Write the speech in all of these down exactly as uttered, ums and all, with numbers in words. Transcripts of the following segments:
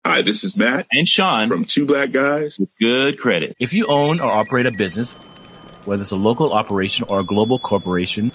Hi, this is Matt and Sean from Two Black Guys with Good Credit. If you own or operate a business, whether it's a local operation or a global corporation,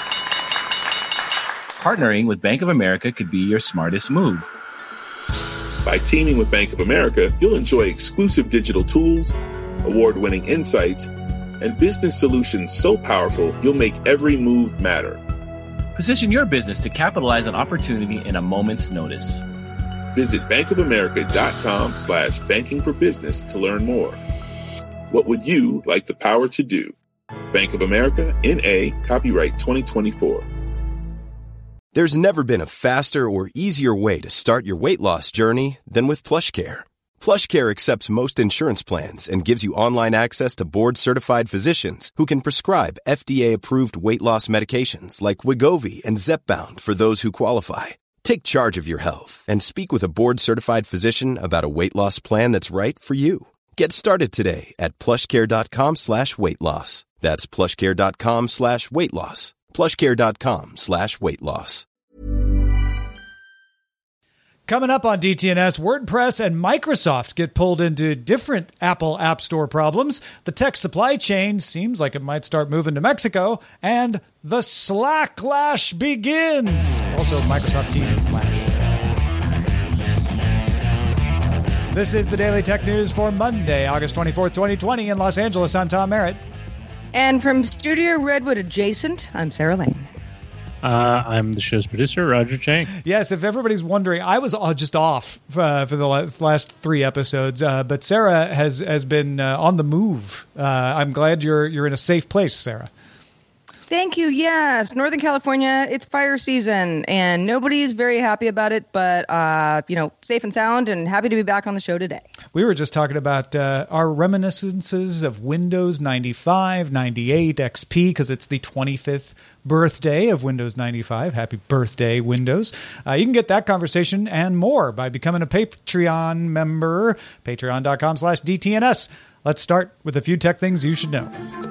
partnering with Bank of America could be your smartest move. By teaming with Bank of America, you'll enjoy exclusive digital tools, award-winning insights, and business solutions so powerful you'll make every move matter. Position your business to capitalize on opportunity in a moment's notice. Visit bankofamerica.com slash banking for business to learn more. What would you like the power to do? Bank of America, N A, copyright twenty twenty-four. There's never been a faster or easier way to start your weight loss journey than with PlushCare. PlushCare accepts most insurance plans and gives you online access to board-certified physicians who can prescribe F D A-approved weight loss medications like Wegovy and Zepbound for those who qualify. Take charge of your health and speak with a board-certified physician about a weight loss plan that's right for you. Get started today at plushcare.com slash weight loss. That's plushcare.com slash weight loss. plushcare.com slash weight loss. Coming up on D T N S, WordPress and Microsoft get pulled into different Apple App Store problems. The tech supply chain seems like it might start moving to Mexico, and the Slacklash begins. Also, Microsoft Teams Flash. This is the Daily Tech News for Monday, August twenty-fourth, twenty twenty in Los Angeles. I'm Tom Merritt. And from Studio Redwood adjacent, I'm Sarah Lane. Uh, I'm the show's producer, Roger Chang. Yes, if everybody's wondering, I was just off uh, for the last three episodes, uh, but Sarah has has been uh, on the move. Uh, I'm glad you're you're in a safe place, Sarah. Thank you. Yes, Northern California, it's fire season, and nobody's very happy about it, but, uh, you know, safe and sound, and happy to be back on the show today. We were just talking about uh, our reminiscences of Windows ninety-five, ninety-eight, X P, because it's the twenty-fifth birthday of Windows ninety-five. Happy birthday, Windows. Uh, you can get that conversation and more by becoming a Patreon member, patreon.com slash DTNS. Let's start with a few tech things you should know.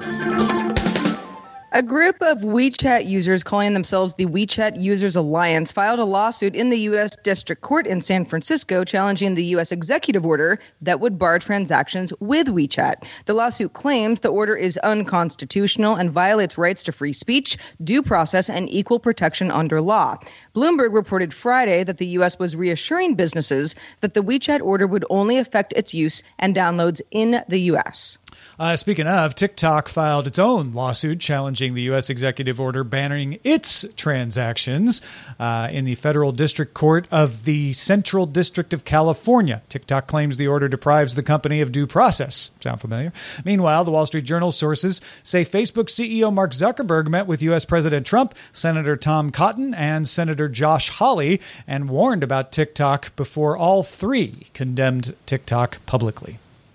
A group of WeChat users calling themselves the WeChat Users Alliance filed a lawsuit in the U S District Court in San Francisco challenging the U S executive order that would bar transactions with WeChat. The lawsuit claims the order is unconstitutional and violates rights to free speech, due process, and equal protection under law. Bloomberg reported Friday that the U S was reassuring businesses that the WeChat order would only affect its use and downloads in the U S. Uh, speaking of, TikTok filed its own lawsuit challenging the U S executive order banning its transactions uh, in the federal district court of the Central District of California. TikTok claims the order deprives the company of due process. Sound familiar? Meanwhile, the Wall Street Journal sources say Facebook C E O Mark Zuckerberg met with U S President Trump, Senator Tom Cotton, and Senator Josh Hawley and warned about TikTok before all three condemned TikTok publicly.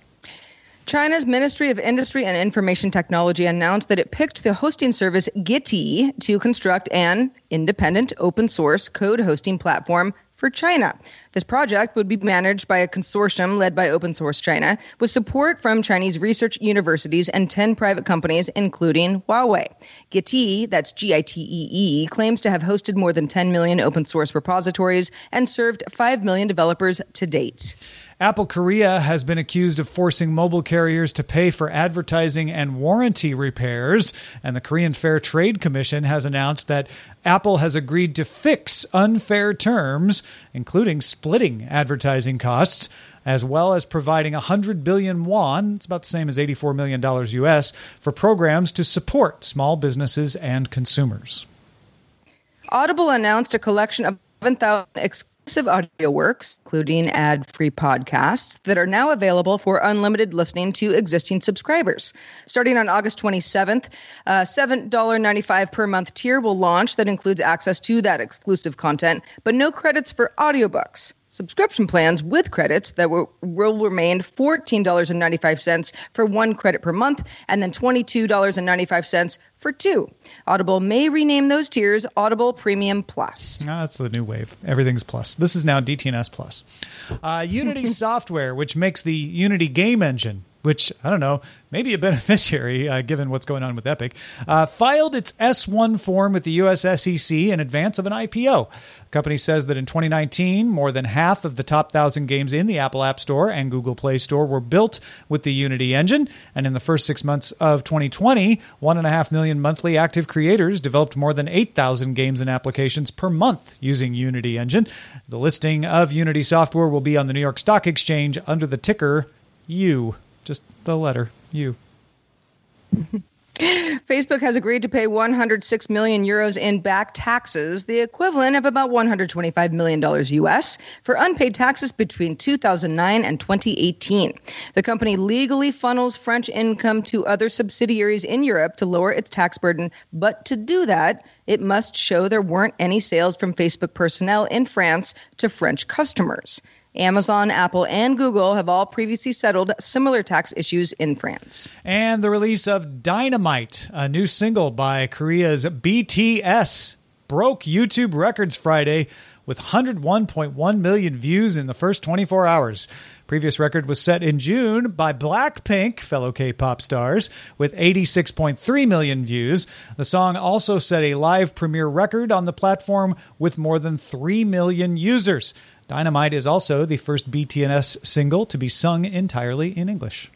China's Ministry of Industry and Information Technology announced that it picked the hosting service Gitee to construct an independent open source code hosting platform for China. This project would be managed by a consortium led by Open Source China, with support from Chinese research universities and ten private companies, including Huawei. Gitee, that's G I T E E, claims to have hosted more than ten million open source repositories and served five million developers to date. Apple Korea has been accused of forcing mobile carriers to pay for advertising and warranty repairs, and the Korean Fair Trade Commission has announced that Apple has agreed to fix unfair terms, including splitting advertising costs, as well as providing one hundred billion won, it's about the same as eighty-four million dollars U S, for programs to support small businesses and consumers. Audible announced a collection of seven thousand exclusive audio works, including ad-free podcasts, that are now available for unlimited listening to existing subscribers. Starting on August twenty-seventh, a seven dollars and ninety-five cents per month tier will launch that includes access to that exclusive content, but no credits for audiobooks. Subscription plans with credits that will, will remain fourteen dollars and ninety-five cents for one credit per month and then twenty-two dollars and ninety-five cents for two. Audible may rename those tiers Audible Premium Plus. Ah, that's the new wave. Everything's plus. This is now D T N S Plus. Uh, Unity Software, which makes the Unity game engine, which, I don't know, maybe a beneficiary uh, given what's going on with Epic, uh, filed its S one form with the U S S E C in advance of an I P O. The company says that in twenty nineteen, more than half of the top one thousand games in the Apple App Store and Google Play Store were built with the Unity engine. And in the first six months of twenty twenty, one and a half million monthly active creators developed more than eight thousand games and applications per month using Unity engine. The listing of Unity software will be on the New York Stock Exchange under the ticker U. Just the letter U. Facebook has agreed to pay one hundred six million euros in back taxes, the equivalent of about one hundred twenty-five million dollars U S, for unpaid taxes between two thousand nine and twenty eighteen. The company legally funnels French income to other subsidiaries in Europe to lower its tax burden, but to do that, it must show there weren't any sales from Facebook personnel in France to French customers. Amazon, Apple, and Google have all previously settled similar tax issues in France. And the release of Dynamite, a new single by Korea's B T S, broke YouTube records Friday with one hundred one point one million views in the first twenty-four hours. Previous record was set in June by Blackpink, fellow K-pop stars, with eighty-six point three million views. The song also set a live premiere record on the platform with more than three million users. Dynamite is also the first B T S single to be sung entirely in English.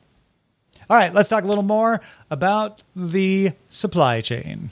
All right, let's talk a little more about the supply chain.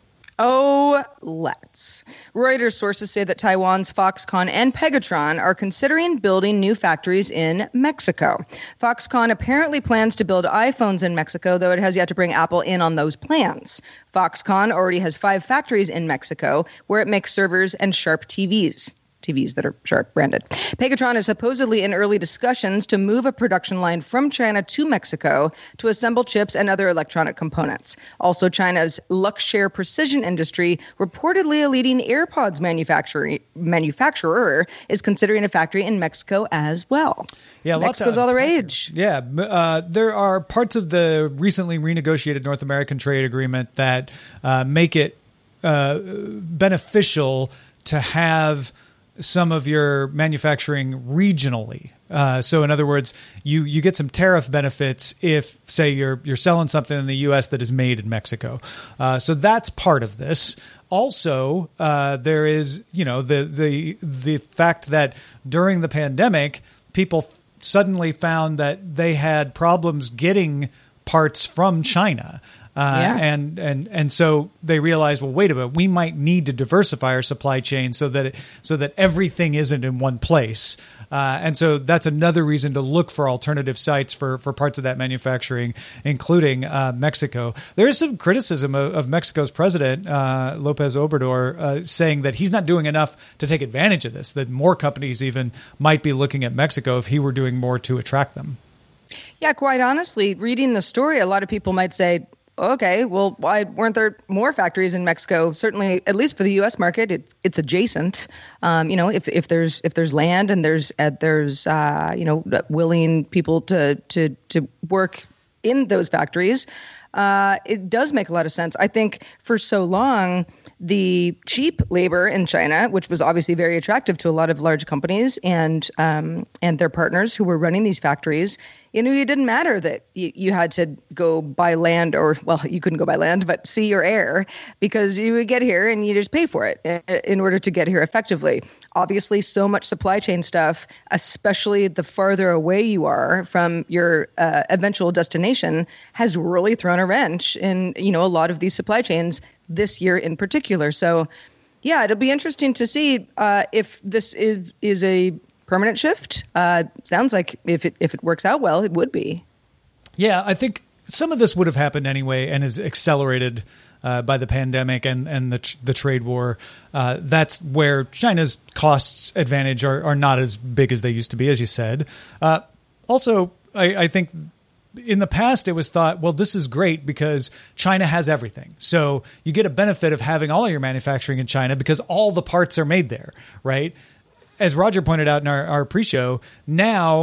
Oh, let's. Reuters sources say that Taiwan's Foxconn and Pegatron are considering building new factories in Mexico. Foxconn apparently plans to build iPhones in Mexico, though it has yet to bring Apple in on those plans. Foxconn already has five factories in Mexico where it makes servers and Sharp T Vs. T Vs that are Sharp branded. Pegatron is supposedly in early discussions to move a production line from China to Mexico to assemble chips and other electronic components. Also, China's Luxshare Precision Industry, reportedly a leading AirPods manufacturer, manufacturer, is considering a factory in Mexico as well. Yeah, Mexico's all the rage. Yeah, uh, there are parts of the recently renegotiated North American trade agreement that uh, make it uh, beneficial to have some of your manufacturing regionally. Uh, so in other words, you, you get some tariff benefits if, say, you're you're selling something in the U S that is made in Mexico. Uh, so that's part of this. Also, uh, there is, you know, the the the fact that during the pandemic, people suddenly found that they had problems getting parts from China. Uh, yeah. and, and, and so they realized, well, wait a minute, we might need to diversify our supply chain so that, it, so that everything isn't in one place. Uh, and so that's another reason to look for alternative sites for, for parts of that manufacturing, including uh, Mexico. There is some criticism of, of Mexico's president, uh, Lopez Obrador, uh, saying that he's not doing enough to take advantage of this, that more companies even might be looking at Mexico if he were doing more to attract them. Yeah, quite honestly, reading the story, a lot of people might say, okay, well, why weren't there more factories in Mexico? Certainly, at least for the U S market, it, it's adjacent. Um, you know, if if there's if there's land and there's uh, there's uh, you know willing people to to to work in those factories, uh, it does make a lot of sense. I think for so long, the cheap labor in China, which was obviously very attractive to a lot of large companies and um, and their partners who were running these factories, you know, it didn't matter that you, you had to go by land or, well, you couldn't go by land, but sea or air, because you would get here and you just pay for it in order to get here effectively. Obviously, so much supply chain stuff, especially the farther away you are from your uh, eventual destination, has really thrown a wrench in, you know, a lot of these supply chains this year in particular. So, yeah, it'll be interesting to see uh, if this is is a permanent shift. Uh, sounds like if it if it works out well, it would be. Yeah, I think some of this would have happened anyway and is accelerated uh, by the pandemic and, and the the trade war. Uh, that's where China's costs advantage are, are not as big as they used to be, as you said. Uh, also, I, I think in the past, it was thought, well, this is great because China has everything. So you get a benefit of having all of your manufacturing in China because all the parts are made there, right? As Roger pointed out in our, our pre-show, now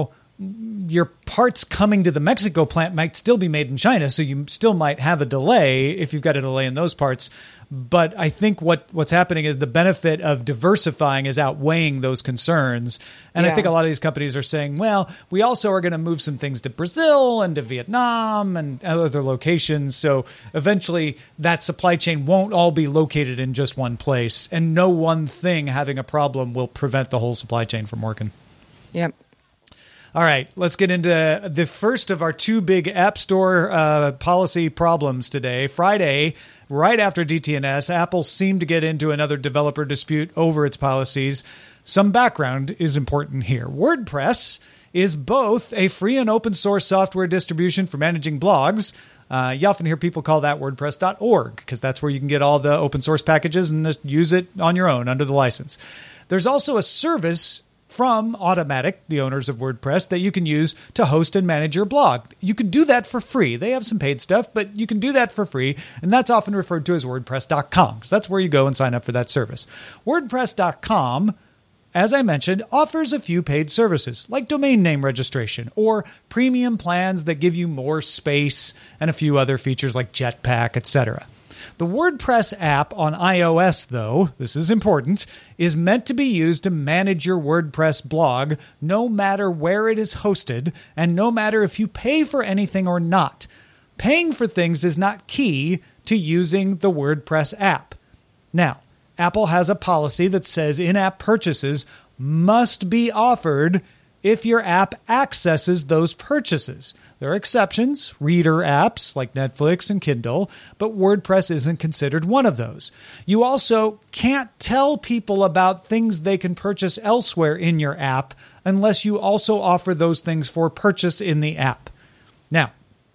your parts coming to the Mexico plant might still be made in China, so you still might have a delay if you've got a delay in those parts. But I think what, what's happening is the benefit of diversifying is outweighing those concerns. And yeah. I think a lot of these companies are saying, well, we also are going to move some things to Brazil and to Vietnam and other locations. So eventually that supply chain won't all be located in just one place. And no one thing having a problem will prevent the whole supply chain from working. Yep. All right, let's get into the first of our two big App Store uh, policy problems today. Friday, right after D T N S, Apple seemed to get into another developer dispute over its policies. Some background is important here. WordPress is both a free and open source software distribution for managing blogs. Uh, you often hear people call that WordPress dot org because that's where you can get all the open source packages and just use it on your own under the license. There's also a service from Automattic, the owners of WordPress, that you can use to host and manage your blog. You can do that for free. They have some paid stuff, but you can do that for free, and that's often referred to as WordPress dot com, because that's where you go and sign up for that service. WordPress dot com, as I mentioned, offers a few paid services, like domain name registration, or premium plans that give you more space, and a few other features like Jetpack, et cetera. The WordPress app on iOS, though, this is important, is meant to be used to manage your WordPress blog no matter where it is hosted and no matter if you pay for anything or not. Paying for things is not key to using the WordPress app. Now, Apple has a policy that says in-app purchases must be offered if your app accesses those purchases. There are exceptions, reader apps like Netflix and Kindle, but WordPress isn't considered one of those. You also can't tell people about things they can purchase elsewhere in your app unless you also offer those things for purchase in the app. Now,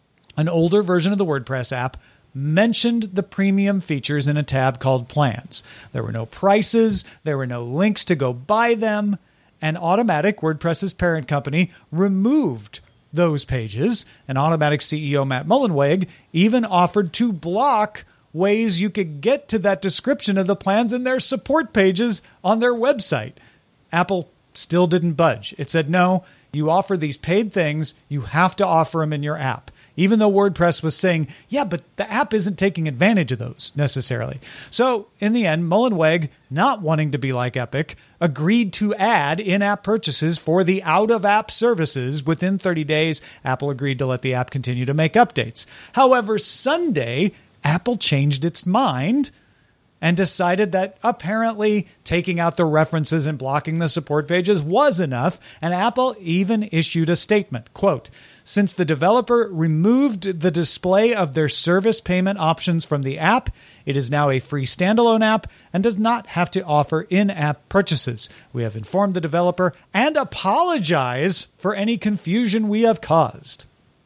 an older version of the WordPress app mentioned the premium features in a tab called Plans. There were no prices, there were no links to go buy them, and Automattic, WordPress's parent company, removed those pages. And Automattic C E O Matt Mullenweg even offered to block ways you could get to that description of the plans in their support pages on their website. Apple still didn't budge. It said, no, you offer these paid things, you have to offer them in your app. Even though WordPress was saying, yeah, but the app isn't taking advantage of those necessarily. So in the end, Mullenweg, not wanting to be like Epic, agreed to add in-app purchases for the out-of-app services. Within thirty days, Apple agreed to let the app continue to make updates. However, Sunday, Apple changed its mind and decided that apparently taking out the references and blocking the support pages was enough, and Apple even issued a statement, quote, "Since the developer removed the display of their service payment options from the app, it is now a free standalone app and does not have to offer in-app purchases. We have informed the developer and apologize for any confusion we have caused."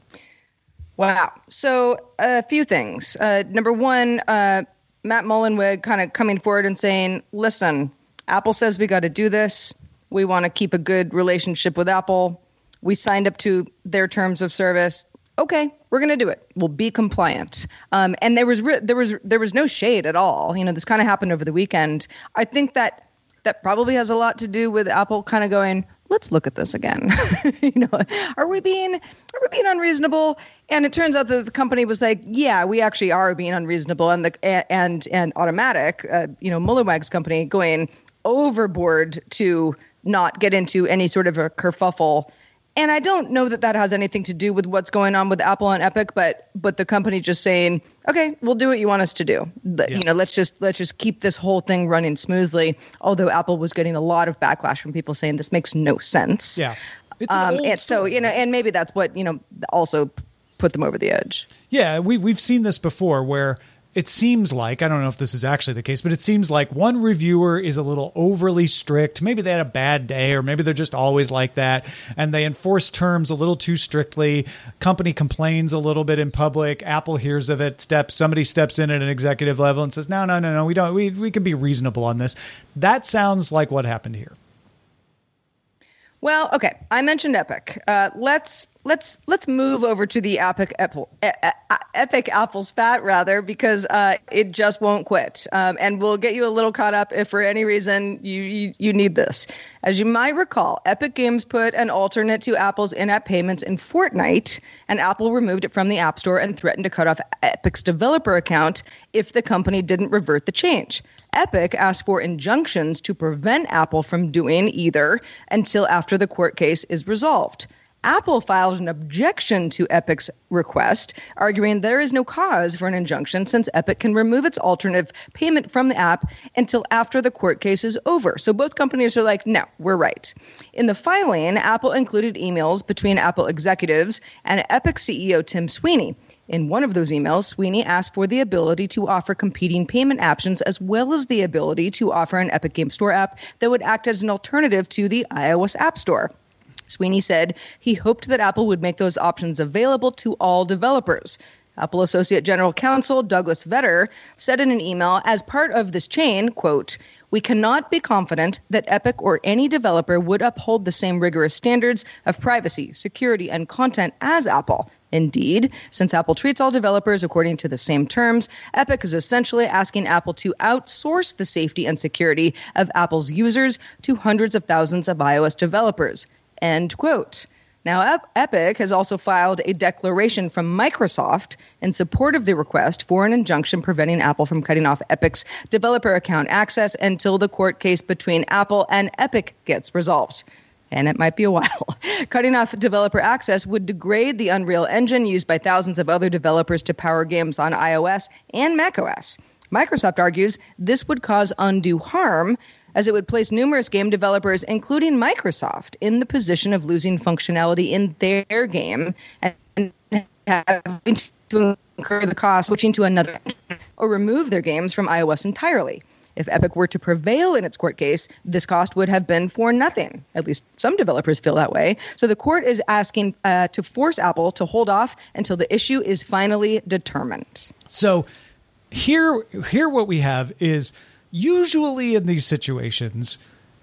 Wow. So a few things. Uh, number one, uh, Matt Mullenweg kind of coming forward and saying, listen, Apple says we got to do this. We want to keep a good relationship with Apple. We signed up to their terms of service. Okay, we're going to do it. We'll be compliant. Um, and there was re- there was there was no shade at all. You know, this kind of happened over the weekend. I think that that probably has a lot to do with Apple kind of going, let's look at this again. you know, are we being are we being unreasonable? And it turns out that the company was like, yeah, we actually are being unreasonable. And the and and Automattic, uh, you know, Mullenweg's company, going overboard to not get into any sort of a kerfuffle. And I don't know that that has anything to do with what's going on with Apple and Epic, but but the company just saying, okay, we'll do what you want us to do. The, yeah. You know, let's just let's just keep this whole thing running smoothly. Although Apple was getting a lot of backlash from people saying this makes no sense. Yeah. It's um, and so, you know, and maybe that's what, you know, also put them over the edge. Yeah, we we've seen this before where it seems like, I don't know if this is actually the case, but it seems like one reviewer is a little overly strict. Maybe they had a bad day, or maybe they're just always like that, and they enforce terms a little too strictly. Company complains a little bit in public. Apple hears of it. Steps somebody steps in at an executive level and says, "No, no, no, no, we don't. We we can be reasonable on this." That sounds like what happened here. Well, okay. I mentioned Epic. Uh, let's let's let's move over to the Epic Apple, Epic Apple spat rather, because uh, it just won't quit. Um, and we'll get you a little caught up if for any reason you, you you need this. As you might recall, Epic Games put an alternate to Apple's in-app payments in Fortnite, and Apple removed it from the App Store and threatened to cut off Epic's developer account if the company didn't revert the change. Epic asked for injunctions to prevent Apple from doing either until after the court case is resolved. Apple filed an objection to Epic's request, arguing there is no cause for an injunction since Epic can remove its alternative payment from the app until after the court case is over. So both companies are like, no, we're right. In the filing, Apple included emails between Apple executives and Epic C E O Tim Sweeney. In one of those emails, Sweeney asked for the ability to offer competing payment options as well as the ability to offer an Epic Game Store app that would act as an alternative to the iOS App Store. Sweeney said he hoped that Apple would make those options available to all developers. Apple Associate General Counsel Douglas Vetter said in an email, as part of this chain, quote, "We cannot be confident that Epic or any developer would uphold the same rigorous standards of privacy, security, and content as Apple. Indeed, since Apple treats all developers according to the same terms, Epic is essentially asking Apple to outsource the safety and security of Apple's users to hundreds of thousands of iOS developers." End quote. Now, Epic has also filed a declaration from Microsoft in support of the request for an injunction preventing Apple from cutting off Epic's developer account access until the court case between Apple and Epic gets resolved. And it might be a while. Cutting off developer access would degrade the Unreal Engine used by thousands of other developers to power games on iOS and macOS. Microsoft argues this would cause undue harm, as it would place numerous game developers, including Microsoft, in the position of losing functionality in their game and having to incur the cost of switching to another or remove their games from iOS entirely. If Epic were to prevail in its court case, this cost would have been for nothing. At least some developers feel that way. So the court is asking uh, to force Apple to hold off until the issue is finally determined. So here, here what we have is usually in these situations,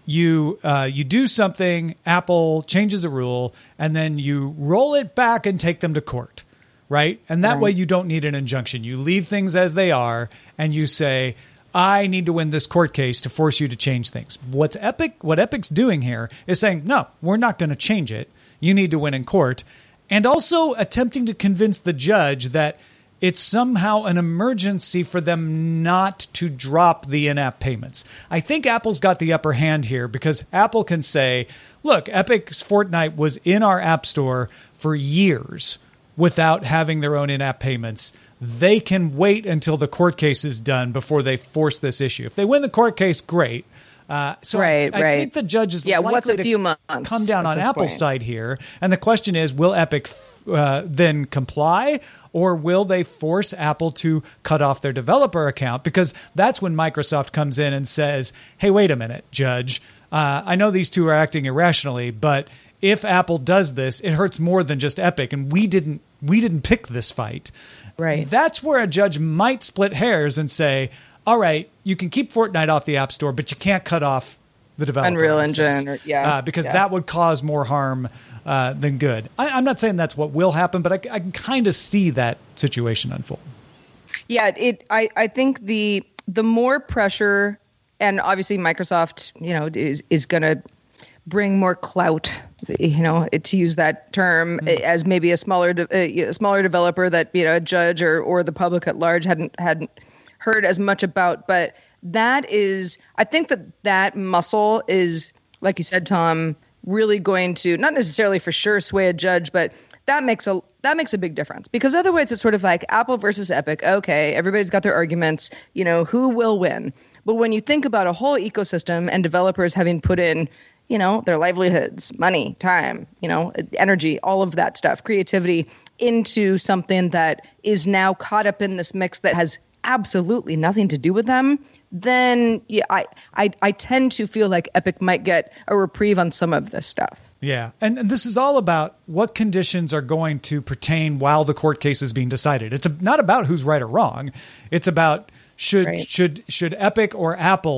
you uh, you do something, Apple changes a rule, and then you roll it back and take them to court, right? And that right. way you don't need an injunction. You leave things as they are, and you say, I need to win this court case to force you to change things. What's Epic? What Epic's doing here is saying, no, we're not going to change it. You need to win in court. And also attempting to convince the judge that it's somehow an emergency for them not to drop the in-app payments. I think Apple's got the upper hand here because Apple can say, look, Epic's Fortnite was in our App Store for years without having their own in-app payments. They can wait until the court case is done before they force this issue. If they win the court case, great. Uh, so right, I, I right. think the judge is yeah, likely what's a to few months come down on Apple's point. side here. And the question is, will Epic uh, then comply, or will they force Apple to cut off their developer account? Because that's when Microsoft comes in and says, hey, wait a minute, judge. Uh, I know these two are acting irrationally, but if Apple does this, it hurts more than just Epic, and we didn't we didn't pick this fight. Right. That's where a judge might split hairs and say, all right, you can keep Fortnite off the App Store, but you can't cut off the developer Unreal access, Engine, or, yeah, uh, because yeah. that would cause more harm uh, than good. I, I'm not saying that's what will happen, but I, I can kind of see that situation unfold. Yeah, it. I, I think the the more pressure, and obviously Microsoft, you know, is is going to bring more clout, you know, to use that term, mm. as maybe a smaller de- a smaller developer that, you know, a judge or or the public at large hadn't hadn't heard as much about. But that is, I think that that muscle is, like you said, Tom, really going to not necessarily for sure sway a judge, but that makes a that makes a big difference, because otherwise it's sort of like Apple versus Epic. Okay, everybody's got their arguments, you know, who will win? But when you think about a whole ecosystem and developers having put in, you know, their livelihoods, money, time, you know, energy, all of that stuff, creativity into something that is now caught up in this mix that has absolutely nothing to do with them, then yeah, I, I I tend to feel like Epic might get a reprieve on some of this stuff. Yeah. And, and this is all about what conditions are going to pertain while the court case is being decided. It's a, not about who's right or wrong. It's about should, right. should, should Epic or Apple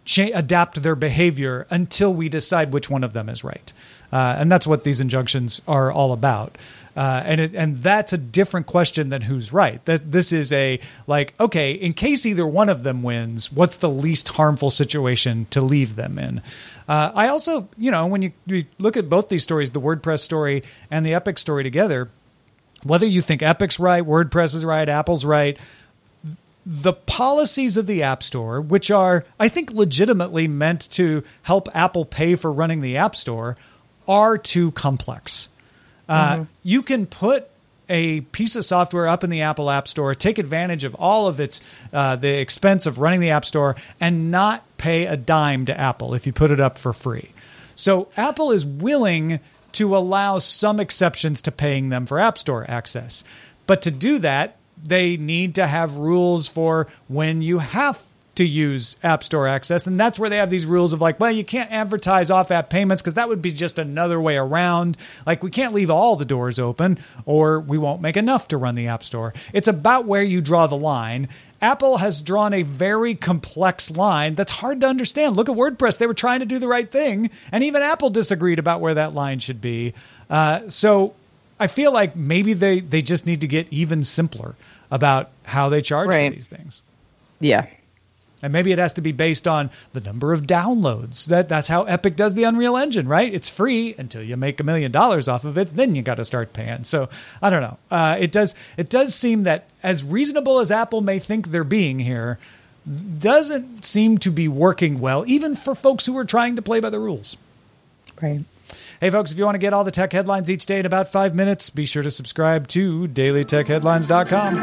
cha- adapt their behavior until we decide which one of them is right. Uh, and that's what these injunctions are all about. Uh, and it, and that's a different question than who's right. That this is a like, okay, in case either one of them wins, what's the least harmful situation to leave them in? Uh, I also, you know, when you, you look at both these stories, the WordPress story and the Epic story together, whether you think Epic's right, WordPress is right, Apple's right, the policies of the App Store, which are, I think, legitimately meant to help Apple pay for running the App Store, are too complex. Uh, mm-hmm. You can put a piece of software up in the Apple App Store, take advantage of all of its uh, the expense of running the App Store, and not pay a dime to Apple if you put it up for free. So Apple is willing to allow some exceptions to paying them for App Store access. But to do that, they need to have rules for when you have to use App Store access. And that's where they have these rules of like, well, you can't advertise off-app payments because that would be just another way around. Like, we can't leave all the doors open or we won't make enough to run the App Store. It's about where you draw the line. Apple has drawn a very complex line that's hard to understand. Look at WordPress. They were trying to do the right thing, and even Apple disagreed about where that line should be. Uh, so I feel like maybe they, they just need to get even simpler about how they charge right. for these things. Yeah. And maybe it has to be based on the number of downloads. That That's how Epic does the Unreal Engine, right? It's free until you make a million dollars off of it. Then you got to start paying. So I don't know. Uh, it does it does seem that as reasonable as Apple may think they're being here, doesn't seem to be working well, even for folks who are trying to play by the rules. Right. Hey, folks, if you want to get all the tech headlines each day in about five minutes, be sure to subscribe to daily tech headlines dot com.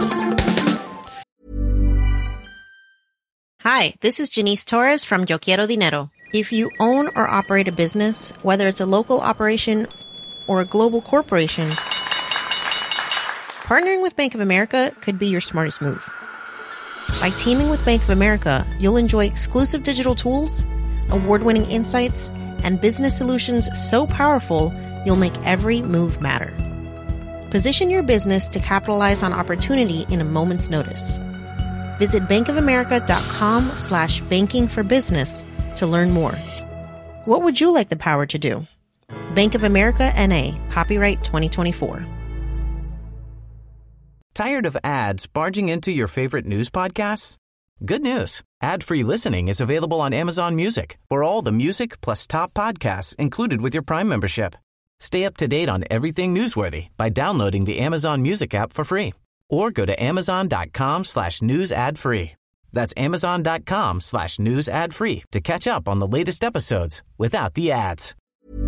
Hi, this is Janice Torres from Yo Quiero Dinero. If you own or operate a business, whether it's a local operation or a global corporation, partnering with Bank of America could be your smartest move. By teaming with Bank of America, you'll enjoy exclusive digital tools, award-winning insights, and business solutions so powerful, you'll make every move matter. Position your business to capitalize on opportunity in a moment's notice. Visit bankofamerica.com slash banking for business to learn more. What would you like the power to do? Bank of America N A, copyright twenty twenty-four. Tired of ads barging into your favorite news podcasts? Good news. Ad-free listening is available on Amazon Music for all the music plus top podcasts included with your Prime membership. Stay up to date on everything newsworthy by downloading the Amazon Music app for free. Or go to amazon.com slash news ad free. That's amazon.com slash news ad free to catch up on the latest episodes without the ads.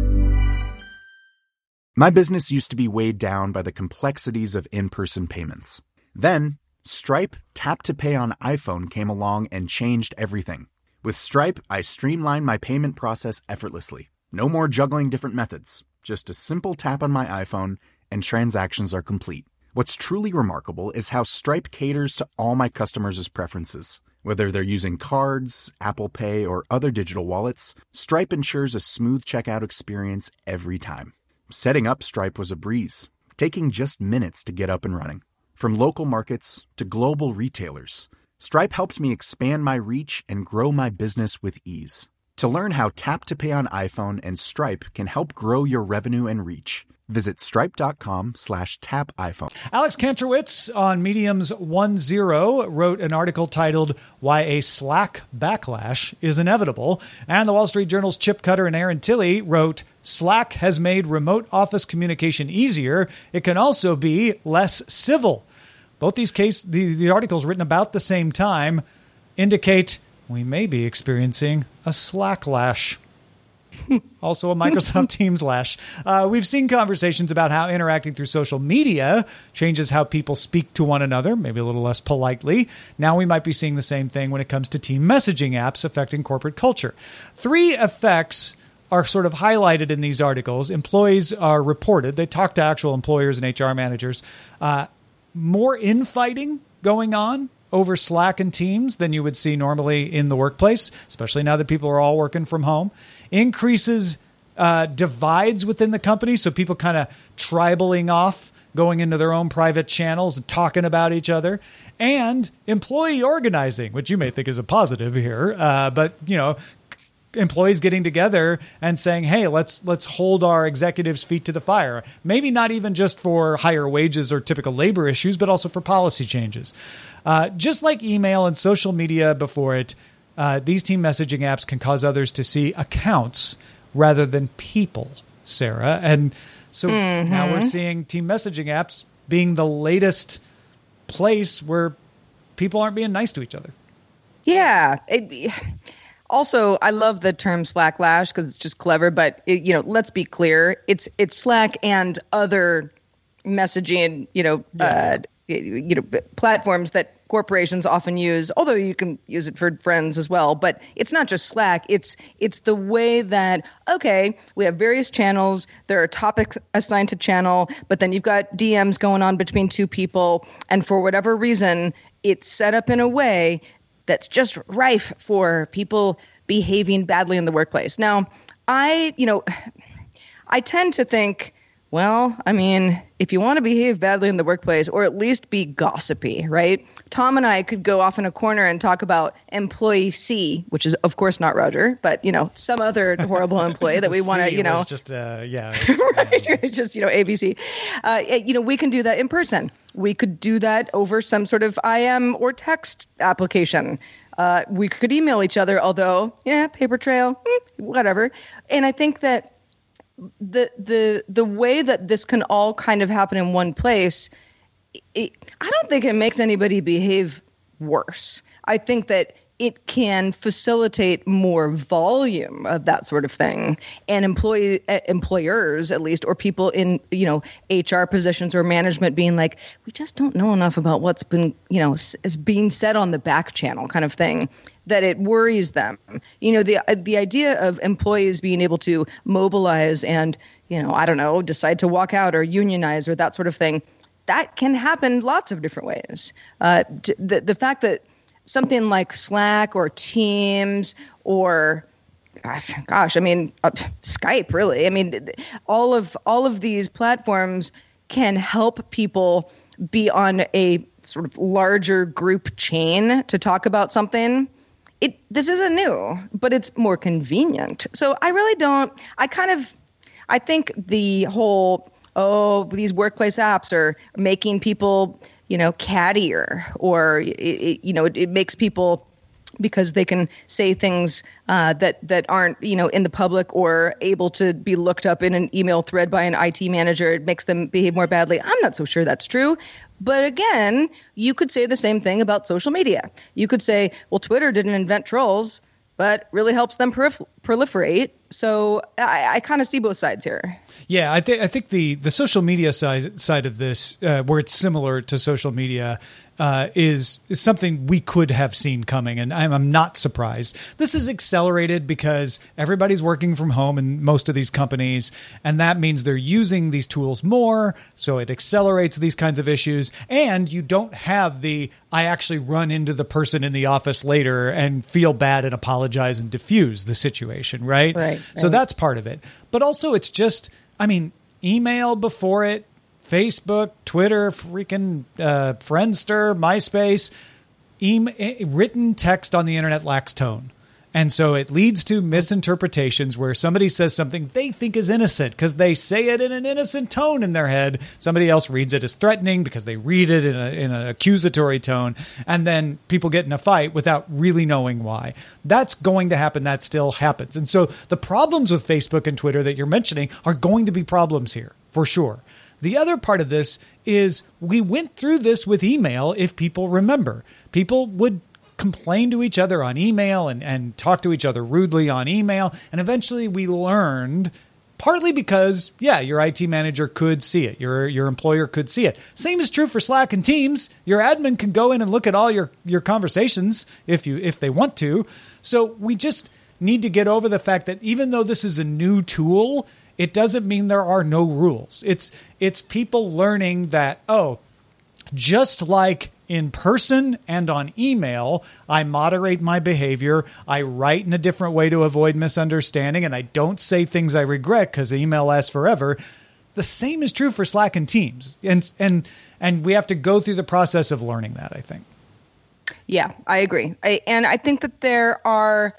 My business used to be weighed down by the complexities of in-person payments. Then, Stripe Tap to Pay on iPhone came along and changed everything. With Stripe, I streamlined my payment process effortlessly. No more juggling different methods. Just a simple tap on my iPhone and transactions are complete. What's truly remarkable is how Stripe caters to all my customers' preferences. Whether they're using cards, Apple Pay, or other digital wallets, Stripe ensures a smooth checkout experience every time. Setting up Stripe was a breeze, taking just minutes to get up and running. From local markets to global retailers, Stripe helped me expand my reach and grow my business with ease. To learn how Tap to Pay on iPhone and Stripe can help grow your revenue and reach, visit stripe.com slash tap iPhone. Alex Kantrowitz on Medium's one zero wrote an article titled Why a Slack Backlash is Inevitable. And the Wall Street Journal's Chip Cutter and Aaron Tilley wrote, Slack has made remote office communication easier. It can also be less civil. Both these case, the, the articles written about the same time indicate we may be experiencing a Slacklash. Also a Microsoft Teams lash. Uh, we've seen conversations about how interacting through social media changes how people speak to one another, maybe a little less politely. Now we might be seeing the same thing when it comes to team messaging apps affecting corporate culture. Three effects are sort of highlighted in these articles. Employees are reported. They talk to actual employers and H R managers. Uh, more infighting going on over Slack and Teams than you would see normally in the workplace, especially now that people are all working from home. Increases uh, divides within the company. So people kind of tribaling off, going into their own private channels and talking about each other, and employee organizing, which you may think is a positive here. Uh, but, you know, employees getting together and saying, hey, let's let's hold our executives' feet to the fire. Maybe not even just for higher wages or typical labor issues, but also for policy changes. Uh, just like email and social media before it, uh, these team messaging apps can cause others to see accounts rather than people, Sarah. And so mm-hmm. now we're seeing team messaging apps being the latest place where people aren't being nice to each other. Yeah. It, also, I love the term Slacklash because it's just clever. But, it, you know, let's be clear. It's it's Slack and other messaging, you know, yeah. uh, you know, platforms that corporations often use, although you can use it for friends as well. But it's not just Slack. It's it's the way that, okay, we have various channels. There are topics assigned to channel, but then you've got D Ms going on between two people. And for whatever reason, it's set up in a way that's just rife for people behaving badly in the workplace. Now, I, you know, I tend to think, well, I mean, if you want to behave badly in the workplace, or at least be gossipy, right? Tom and I could go off in a corner and talk about employee C, which is, of course, not Roger, but, you know, some other horrible employee that we want to, you know. just, uh, yeah. right, just, you know, A B C. Uh, you know, we can do that in person. We could do that over some sort of I M or text application. Uh, we could email each other, although, yeah, paper trail, mm, whatever. And I think that the the the way that this can all kind of happen in one place, it, I don't think it makes anybody behave worse. I think that it can facilitate more volume of that sort of thing, and employee uh, employers, at least, or people in, you know, H R positions or management being like, we just don't know enough about what's been, you know, is being said on the back channel, kind of thing, that it worries them. You know, the the idea of employees being able to mobilize and, you know, I don't know, decide to walk out or unionize or that sort of thing, that can happen lots of different ways. Uh, the the fact that something like Slack or Teams or, gosh, I mean, uh, Skype, really. I mean, all of all of these platforms can help people be on a sort of larger group chain to talk about something. It this isn't new, but it's more convenient. So I really don't. I kind of, I think the whole, oh, these workplace apps are making people, you know, cattier, or, it, you know, it, it makes people, because they can say things uh, that that aren't, you know, in the public or able to be looked up in an email thread by an I T manager. It makes them behave more badly. I'm not so sure that's true. But again, you could say the same thing about social media. You could say, well, Twitter didn't invent trolls, but really helps them prolif- proliferate. So I, I kind of see both sides here. Yeah, I think I think the the social media side side of this, uh, where it's similar to social media, uh, is is something we could have seen coming, and I'm, I'm not surprised. This is accelerated because everybody's working from home in most of these companies, and that means they're using these tools more. So it accelerates these kinds of issues, and you don't have the I actually run into the person in the office later and feel bad and apologize and diffuse the situation, right? Right. So that's part of it. But also it's just, I mean, email before it, Facebook, Twitter, freaking uh, Friendster, MySpace, e- written text on the internet lacks tone. And so it leads to misinterpretations where somebody says something they think is innocent because they say it in an innocent tone in their head. Somebody else reads it as threatening because they read it in, a, in an accusatory tone. And then people get in a fight without really knowing why. That's going to happen. That still happens. And so the problems with Facebook and Twitter that you're mentioning are going to be problems here for sure. The other part of this is we went through this with email, if people remember. People would complain to each other on email and, and talk to each other rudely on email. And eventually we learned, partly because, yeah, your I T manager could see it. Your your employer could see it. Same is true for Slack and Teams. Your admin can go in and look at all your, your conversations if you if they want to. So we just need to get over the fact that even though this is a new tool, it doesn't mean there are no rules. It's it's people learning that, oh, just like in person and on email. I moderate my behavior. I write in a different way to avoid misunderstanding, and I don't say things I regret because email lasts forever. The same is true for Slack and Teams. And, and, and we have to go through the process of learning that, I think. Yeah, I agree. I, and I think that there are,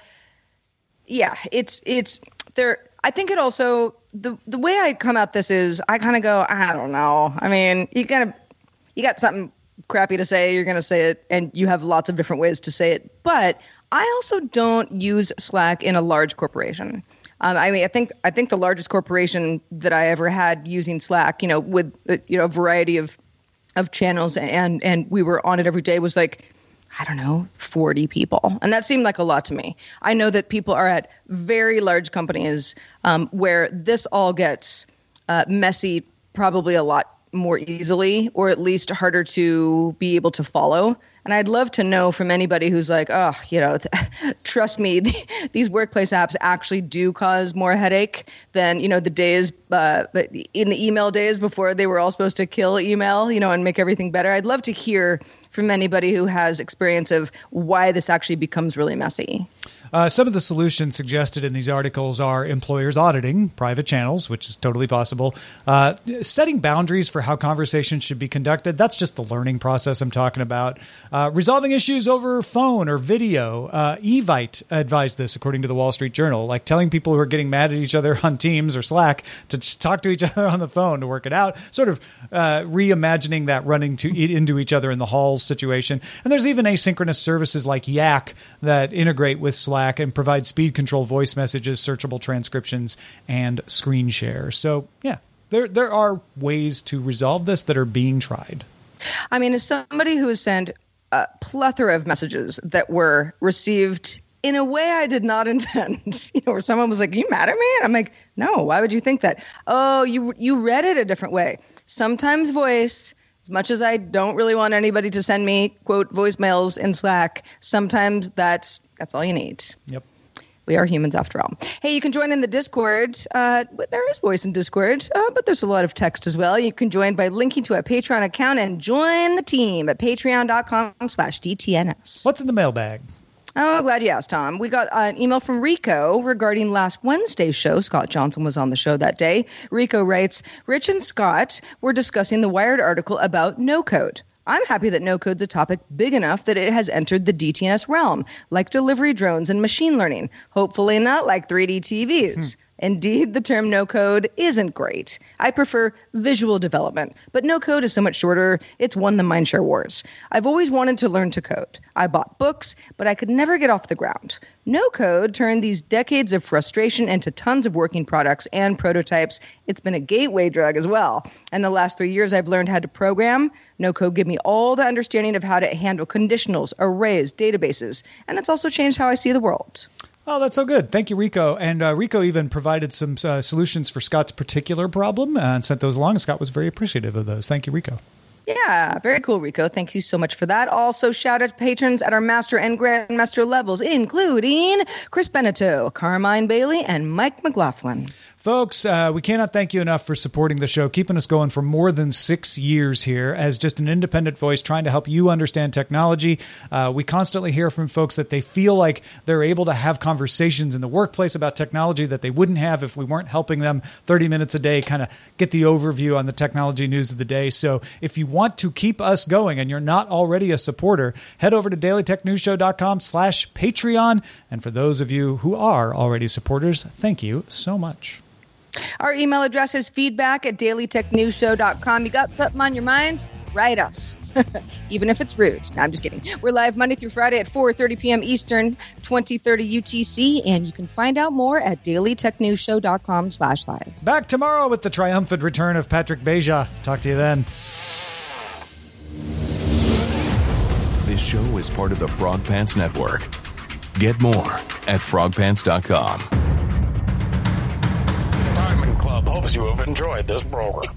yeah, it's, it's there. I think it also, the, the way I come at this is I kind of go, I don't know. I mean, you gotta, you got something crappy to say, you're going to say it, and you have lots of different ways to say it. But I also don't use Slack in a large corporation. Um, I mean, I think I think the largest corporation that I ever had using Slack, you know, with uh, you know a variety of of channels, and and we were on it every day, was like, I don't know, forty people, and that seemed like a lot to me. I know that people are at very large companies um, where this all gets uh, messy, probably a lot more easily, or at least harder to be able to follow. And I'd love to know from anybody who's like, oh, you know, th- trust me, th- these workplace apps actually do cause more headache than, you know, the days uh, in the email days before they were all supposed to kill email, you know, and make everything better. I'd love to hear from anybody who has experience of why this actually becomes really messy. Uh, some of the solutions suggested in these articles are employers auditing private channels, which is totally possible. Uh, setting boundaries for how conversations should be conducted. That's just the learning process I'm talking about. Uh, resolving issues over phone or video. Uh, Evite advised this, according to the Wall Street Journal, like telling people who are getting mad at each other on Teams or Slack to just talk to each other on the phone to work it out. Sort of uh, reimagining that running to eat into each other in the halls situation. And there's even asynchronous services like Yak that integrate with Slack and provide speed control voice messages, searchable transcriptions, and screen share. So, yeah, there there are ways to resolve this that are being tried. I mean, as somebody who has sent a plethora of messages that were received in a way I did not intend, you know, where someone was like, "Are you mad at me?" And I'm like, "No, why would you think that?" Oh, you you read it a different way. Sometimes voice, as much as I don't really want anybody to send me, quote, voicemails in Slack, sometimes that's that's all you need. Yep. We are humans after all. Hey, you can join in the Discord. Uh, there is voice in Discord, uh, but there's a lot of text as well. You can join by linking to a Patreon account and join the team at patreon.com slash DTNS. What's in the mailbag? Oh, glad you asked, Tom. We got an email from Rico regarding last Wednesday's show. Scott Johnson was on the show that day. Rico writes, Rich and Scott were discussing the Wired article about no-code. I'm happy that no-code's a topic big enough that it has entered the D T N S realm, like delivery drones and machine learning. Hopefully not like three D T Vs. Hmm. Indeed, the term no-code isn't great. I prefer visual development, but no-code is so much shorter, it's won the mindshare wars. I've always wanted to learn to code. I bought books, but I could never get off the ground. No-code turned these decades of frustration into tons of working products and prototypes. It's been a gateway drug as well. And the last three years, I've learned how to program. No-code gave me all the understanding of how to handle conditionals, arrays, databases, and it's also changed how I see the world. Oh, that's so good. Thank you, Rico. And uh, Rico even provided some uh, solutions for Scott's particular problem uh, and sent those along. Scott was very appreciative of those. Thank you, Rico. Yeah, very cool, Rico. Thank you so much for that. Also, shout out to patrons at our Master and Grandmaster levels, including Chris Beneteau, Carmine Bailey, and Mike McLaughlin. Folks, uh, we cannot thank you enough for supporting the show, keeping us going for more than six years here as just an independent voice trying to help you understand technology. Uh, we constantly hear from folks that they feel like they're able to have conversations in the workplace about technology that they wouldn't have if we weren't helping them thirty minutes a day kind of get the overview on the technology news of the day. So if you want to keep us going and you're not already a supporter, head over to dailytechnewsshow.com slash Patreon. And for those of you who are already supporters, thank you so much. Our email address is feedback at dailytechnewsshow dot com. You got something on your mind? Write us. Even if it's rude. No, I'm just kidding. We're live Monday through Friday at four thirty p.m. Eastern, twenty thirty U T C, and you can find out more at dailytechnewsshow.com slash live. Back tomorrow with the triumphant return of Patrick Beja. Talk to you then. This show is part of the Frog Pants Network. Get more at frog pants dot com. Diamond Club hopes you have enjoyed this program.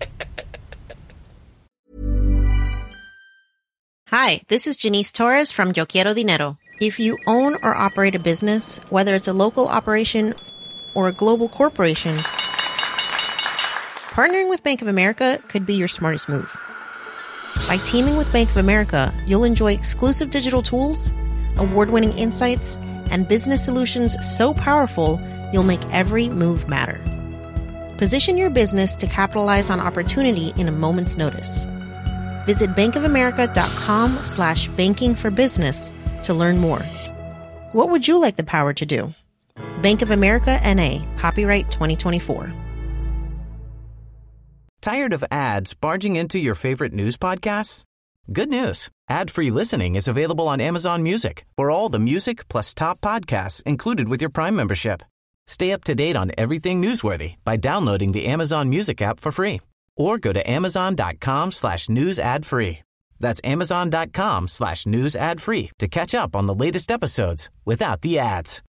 Hi, this is Janice Torres from Yo Quiero Dinero. If you own or operate a business, whether it's a local operation or a global corporation, partnering with Bank of America could be your smartest move. By By teaming with Bank of America, you'll enjoy exclusive digital tools, award-winning insights, and business solutions so powerful you'll make every move matter. Position your business to capitalize on opportunity in a moment's notice. Visit bankofamerica.com slash banking for business to learn more. What would you like the power to do? Bank of America N A, copyright twenty twenty-four. Tired of ads barging into your favorite news podcasts? Good news. Ad-free listening is available on Amazon Music for all the music plus top podcasts included with your Prime membership. Stay up to date on everything newsworthy by downloading the Amazon Music app for free or go to amazon.com slash news ad free. That's amazon.com slash news ad free to catch up on the latest episodes without the ads.